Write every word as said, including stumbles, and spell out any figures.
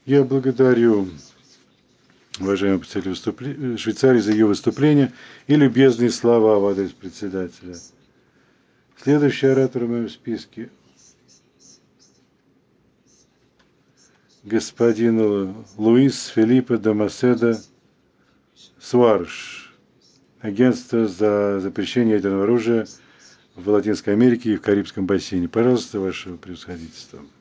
Я благодарю уважаемого представителя выступле- Швейцарии за ее выступление и любезные слова в адрес председателя. Следующий оратор в моем списке господин Луис Фелипе де Маседа Суарш, агентство за запрещение ядерного оружия в Латинской Америке и в Карибском бассейне. Пожалуйста, ваше превосходительство.